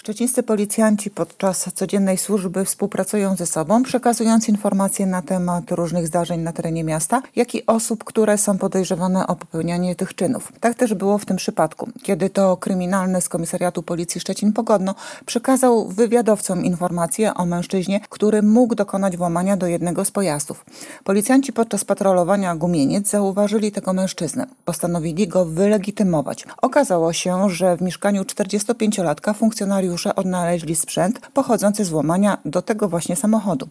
Szczecińscy policjanci podczas codziennej służby współpracują ze sobą, przekazując informacje na temat różnych zdarzeń na terenie miasta, jak i osób, które są podejrzewane o popełnianie tych czynów. Tak też było w tym przypadku, kiedy to kryminalny z Komisariatu Policji Szczecin-Pogodno przekazał wywiadowcom informacje o mężczyźnie, który mógł dokonać włamania do jednego z pojazdów. Policjanci podczas patrolowania Gumieniec zauważyli tego mężczyznę. Postanowili go wylegitymować. Okazało się, że w mieszkaniu 45-latka funkcjonariusze odnaleźli sprzęt pochodzący z włamania do tego właśnie samochodu.